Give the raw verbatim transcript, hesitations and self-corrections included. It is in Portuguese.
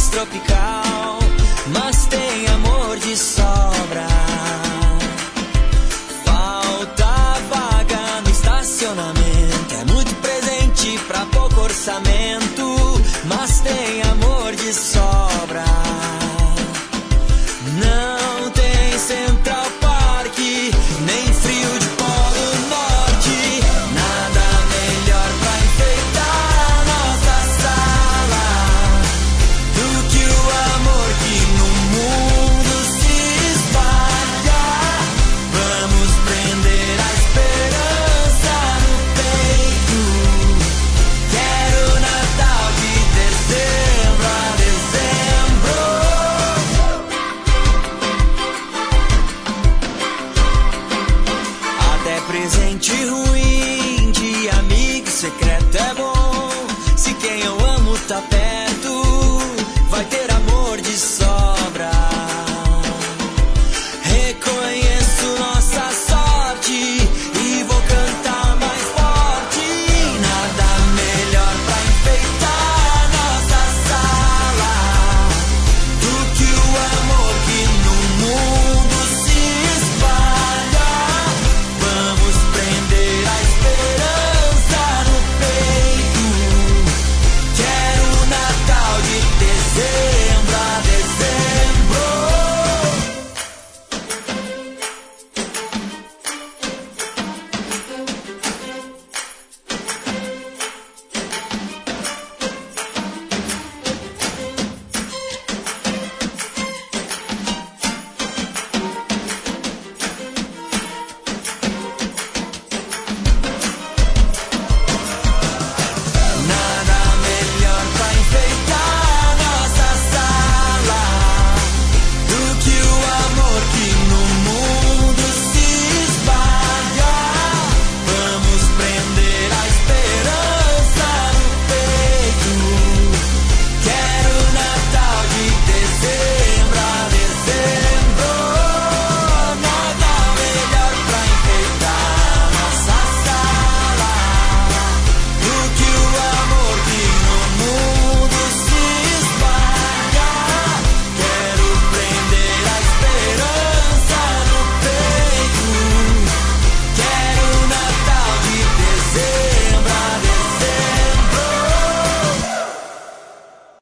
mais tropical, mas tem amor de sobra. Falta vaga no estacionamento, é muito presente pra pouco orçamento, mas tem amor de sobra. Não tem Central Park, nem frio de Polo Norte, nada melhor pra enfeitar nossa sala do que o amor que no mundo se espalha. Vamos prender a esperança no peito. Quero Natal de dezembro a dezembro. Até presente ruim de amigo secreto é bom, se quem eu amo tá perto